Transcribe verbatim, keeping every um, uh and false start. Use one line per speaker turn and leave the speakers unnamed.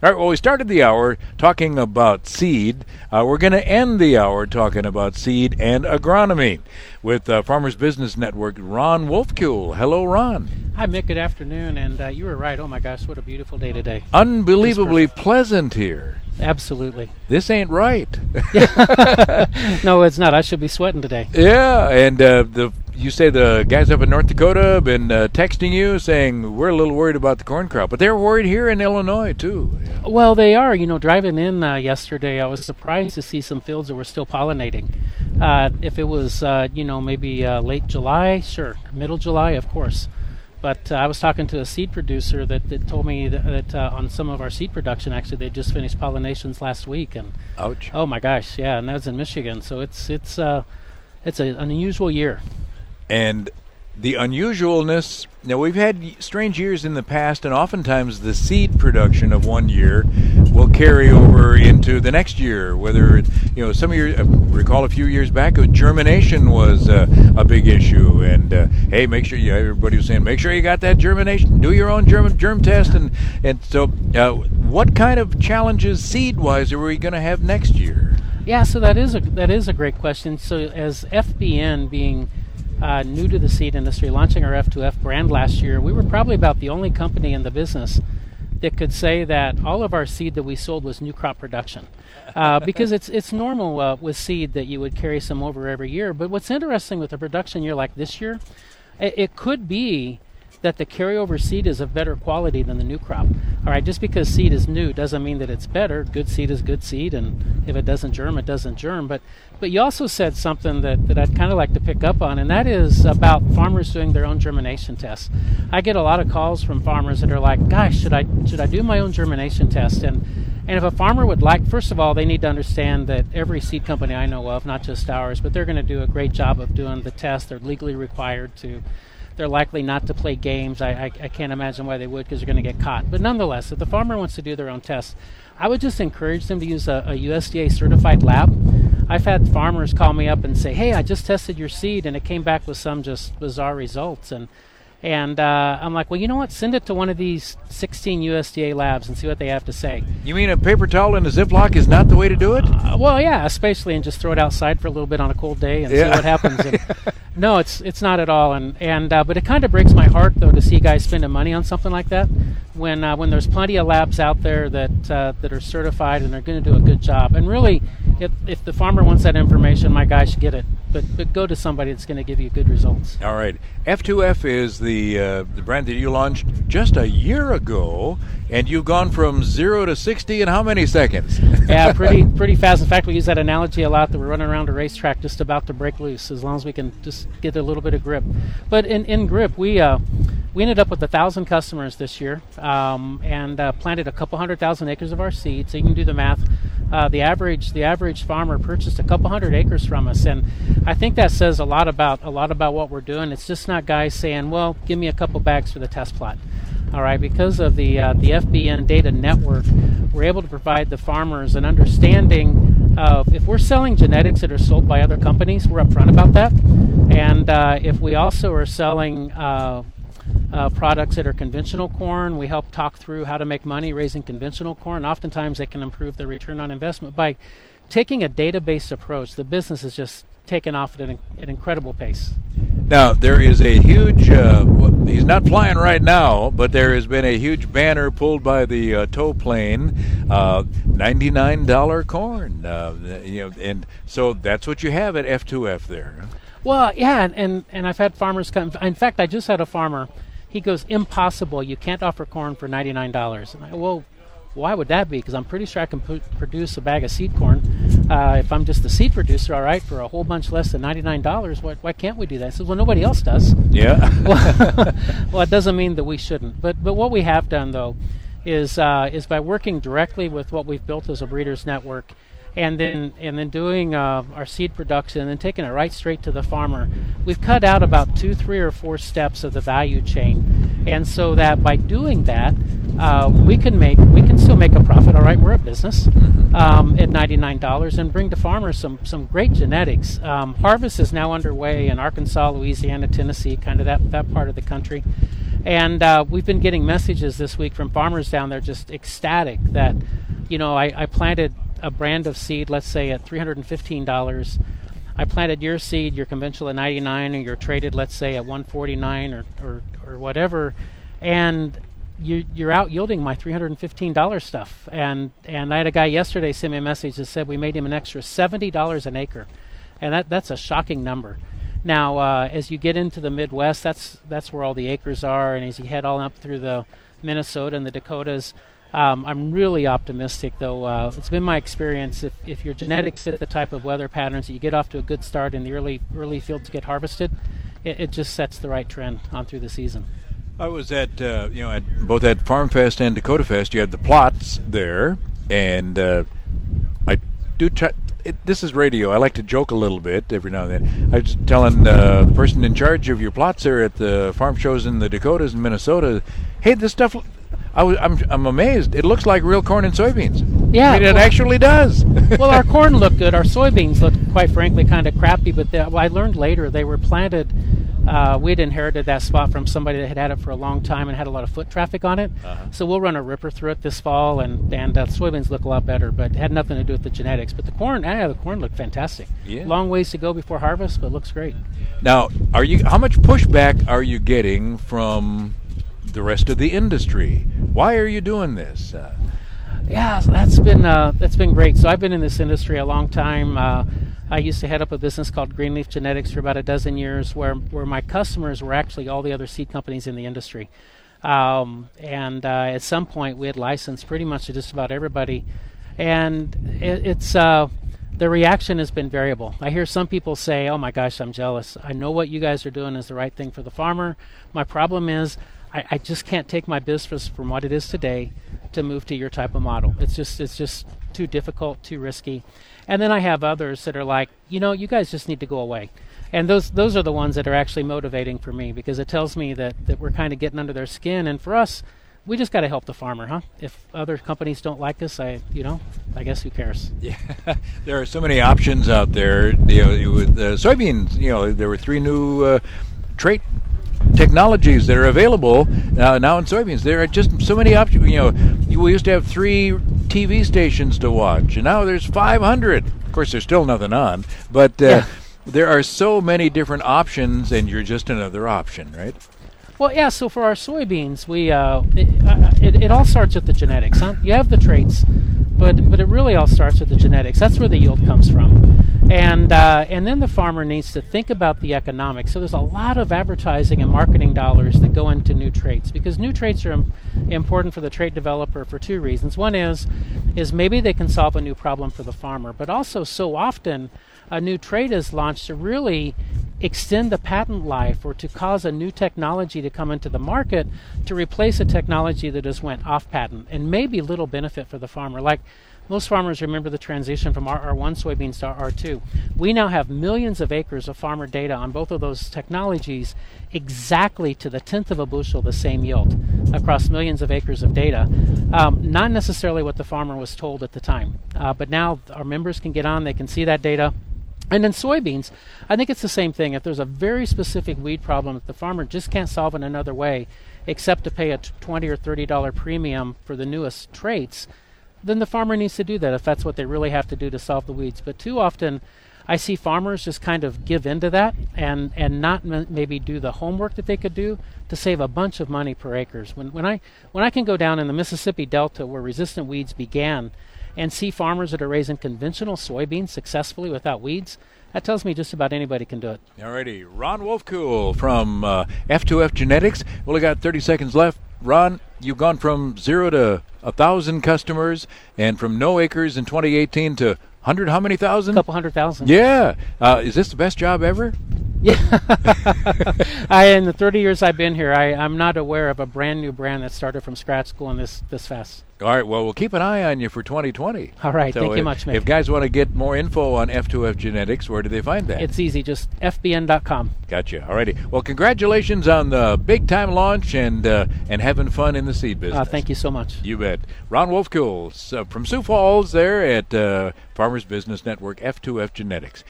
All right, well, we started the hour talking about seed. Uh, we're going to end the hour talking about seed and agronomy with uh, Farmers Business Network, Ron Wolfkuhl. Hello, Ron.
Hi, Mick. Good afternoon. And uh, you were right. Oh, my gosh, what a beautiful day today.
Unbelievably pleasant here.
Absolutely.
This ain't right.
No, it's not. I should be sweating today.
Yeah, and uh, the you say the guys up in North Dakota have been uh, texting you saying we're a little worried about the corn crop, but they're worried here in Illinois too. Yeah.
Well, they are. You know, driving in uh, yesterday, I was surprised to see some fields that were still pollinating. Uh, if it was, uh, you know, maybe uh, late July, sure. Middle July, of course. But uh, I was talking to a seed producer that, that told me that, that uh, on some of our seed production, actually, they just finished pollinations last week. And
ouch!
Oh my gosh, yeah, and that's in Michigan. So it's it's uh, it's a, an unusual year.
And the unusualness, now we've had strange years in the past, and oftentimes the seed production of one year will carry over into the next year. Whether, it, you know, some of your, uh, recall a few years back, uh, germination was uh, a big issue. And, uh, hey, make sure, you, everybody was saying, make sure you got that germination, do your own germ, germ test. And, and so uh, what kind of challenges seed-wise are we going to have next year?
Yeah, so that is a, that is a great question. So as F B N being Uh, new to the seed industry, launching our F two F brand last year, we were probably about the only company in the business that could say that all of our seed that we sold was new crop production. Uh, because it's it's normal uh, with seed that you would carry some over every year. But what's interesting with a production year like this year, it, it could be that the carryover seed is of better quality than the new crop. All right, just because seed is new doesn't mean that it's better. Good seed is good seed, and if it doesn't germ, it doesn't germ. But but you also said something that, that I'd kind of like to pick up on, and that is about farmers doing their own germination tests. I get a lot of calls from farmers that are like, gosh, should I should I do my own germination test? And and if a farmer would like, first of all, they need to understand that every seed company I know of, not just ours, but they're going to do a great job of doing the test. They're legally required to. They're likely not to play games. I, I, I can't imagine why they would, because they're going to get caught. But nonetheless, if the farmer wants to do their own tests, I would just encourage them to use a, a U S D A-certified lab. I've had farmers call me up and say, hey, I just tested your seed, and it came back with some just bizarre results. And And uh, I'm like, well, you know what? Send it to one of these sixteen U S D A labs and see what they have to say.
You mean a paper towel in a Ziploc is not the way to do it?
Uh, well, yeah, especially, and just throw it outside for a little bit on a cold day and yeah. see what happens. And no, it's it's not at all. And and uh, but it kind of breaks my heart, though, to see guys spending money on something like that when uh, when there's plenty of labs out there that uh, that are certified and they're going to do a good job. And really, if if the farmer wants that information, my guy should get it. But but go to somebody that's going to give you good results.
All right. F two F is the uh, the brand that you launched just a year ago, and you've gone from zero to sixty in how many seconds?
Yeah, pretty pretty fast. In fact, we use that analogy a lot, that we're running around a racetrack just about to break loose, as long as we can just get a little bit of grip. But in, in grip, we uh, we ended up with a thousand customers this year, um, and uh, planted a couple hundred thousand acres of our seed. So you can do the math. Uh, the average the average farmer purchased a couple hundred acres from us, and I think that says a lot about a lot about what we're doing. It's just not guys saying, "Well, give me a couple bags for the test plot." All right, because of the uh, the F B N data network, we're able to provide the farmers an understanding of, if we're selling genetics that are sold by other companies, we're upfront about that, and uh, if we also are selling uh, Uh, products that are conventional corn, we help talk through how to make money raising conventional corn. Oftentimes they can improve their return on investment by taking a data-based approach. The business has just taken off at an, an incredible pace.
Now, there is a huge, uh, he's not flying right now, but there has been a huge banner pulled by the uh, tow plane, uh, ninety-nine dollars corn. Uh, you know, and so that's what you have at F two F there.
Well, yeah, and, and, and I've had farmers come. In fact, I just had a farmer. He goes, impossible. You can't offer corn for ninety-nine dollars. And I, well, why would that be? Because I'm pretty sure I can pu- produce a bag of seed corn. Uh, if I'm just the seed producer, all right, for a whole bunch less than ninety-nine dollars, why, why can't we do that? I said, well, nobody else does.
Yeah.
well, well, it doesn't mean that we shouldn't. But but what we have done, though, is uh, is by working directly with what we've built as a breeders network, and then and then doing uh, our seed production and then taking it right straight to the farmer. We've cut out about two, three, or four steps of the value chain, and so that by doing that, uh, we can make we can still make a profit. All right, we're a business um, at ninety-nine dollars, and bring to farmers some some great genetics. Um, harvest is now underway in Arkansas, Louisiana, Tennessee, kind of that that part of the country. And uh, we've been getting messages this week from farmers down there just ecstatic that, you know, I, I planted a brand of seed, let's say at three hundred fifteen dollars. I planted your seed, your conventional at ninety-nine, and you're traded, let's say, at one forty-nine or, or, or whatever, and you, you're out yielding my three hundred fifteen dollars stuff. And and I had a guy yesterday send me a message that said we made him an extra seventy dollars an acre, and that that's a shocking number. Now, uh, as you get into the Midwest, that's that's where all the acres are, and as you head all up through the Minnesota and the Dakotas, um, I'm really optimistic, though. Uh, it's been my experience, if, if your genetics fit the type of weather patterns, that you get off to a good start and the early early fields get harvested, it, it just sets the right trend on through the season.
I was at, uh, you know, at both at Farm Fest and Dakota Fest. You had the plots there, and uh, I do try. It, this is radio. I like to joke a little bit every now and then. I was telling uh, the person in charge of your plots there at the farm shows in the Dakotas and Minnesota, hey, this stuff, I was, I'm, I'm amazed. It looks like real corn and soybeans.
Yeah.
I mean, it
well,
actually does.
Well, our corn looked good. Our soybeans looked, quite frankly, kind of crappy, but the, well, I learned later they were planted. Uh, we'd inherited that spot from somebody that had had it for a long time and had a lot of foot traffic on it. Uh-huh. So we'll run a ripper through it this fall, and and uh, soybeans look a lot better, but it had nothing to do with the genetics. But the corn, yeah, the corn looked fantastic.
Yeah.
Long ways to go before harvest, but it looks great.
Now, are you? How much pushback are you getting from the rest of the industry? Why are you doing this? Uh,
yeah, so that's been uh, that's been great. So I've been in this industry a long time. Uh, I used to head up a business called Greenleaf Genetics for about a dozen years, where where my customers were actually all the other seed companies in the industry. Um, and uh, at some point, we had licensed pretty much to just about everybody. And it, it's uh, the reaction has been variable. I hear some people say, "Oh my gosh, I'm jealous. I know what you guys are doing is the right thing for the farmer. My problem is I, I just can't take my business from what it is today to move to your type of model. It's just it's just too difficult, too risky." And then I have others that are like, you know, you guys just need to go away. And those those are the ones that are actually motivating for me, because it tells me that, that we're kind of getting under their skin. And for us, we just got to help the farmer, huh? If other companies don't like us, I, you know, I guess who cares?
Yeah, there are so many options out there. You know, with uh, soybeans, you know, there were three new uh, trait technologies that are available uh, now in soybeans. There are just so many options. You know, we used to have three T V stations to watch, and now there's five hundred. Of course, there's still nothing on, but uh, yeah. There are so many different options, and you're just another option, right?
Well, yeah, so for our soybeans, we uh, it, uh, it, it all starts with the genetics, huh? You have the traits, but but it really all starts with the genetics. That's where the yield comes from. And uh, and then the farmer needs to think about the economics. So there's a lot of advertising and marketing dollars that go into new traits, because new traits are im- important for the trait developer for two reasons. One is is maybe they can solve a new problem for the farmer, but also so often a new trait is launched to really extend the patent life, or to cause a new technology to come into the market to replace a technology that has went off patent, and maybe little benefit for the farmer. Like most farmers remember the transition from R R one soybeans to R R two. We now have millions of acres of farmer data on both of those technologies, exactly to the tenth of a bushel the same yield across millions of acres of data. Um, not necessarily what the farmer was told at the time, uh, but now our members can get on, they can see that data. And in soybeans, I think it's the same thing. If there's a very specific weed problem that the farmer just can't solve in another way except to pay a twenty or thirty dollars premium for the newest traits, then the farmer needs to do that if that's what they really have to do to solve the weeds. But too often, I see farmers just kind of give in to that and, and not m- maybe do the homework that they could do to save a bunch of money per acres. When when I when I can go down in the Mississippi Delta where resistant weeds began and see farmers that are raising conventional soybeans successfully without weeds, that tells me just about anybody can do it.
Alrighty, Ron Wolfkuhl from uh, F two F Genetics. We only got thirty seconds left. Ron, you've gone from zero to a thousand customers, and from no acres in twenty eighteen to hundred. How many thousand?
A couple hundred thousand.
Yeah. Uh, is this the best job ever?
Yeah. I in the thirty years I've been here, I, I'm not aware of a brand new brand that started from scratch going this this fast.
All right, well, we'll keep an eye on you for twenty twenty.
All right,
so
thank
if,
you much, Mick.
If guys want to get more info on F two F Genetics, where do they find that?
It's easy, just F B N dot com.
Gotcha. All righty. Well, congratulations on the big-time launch and uh, and having fun in the seed business.
Uh, thank you so much.
You bet. Ron Wolfkuhl uh, from Sioux Falls there at uh, Farmers Business Network, F two F Genetics.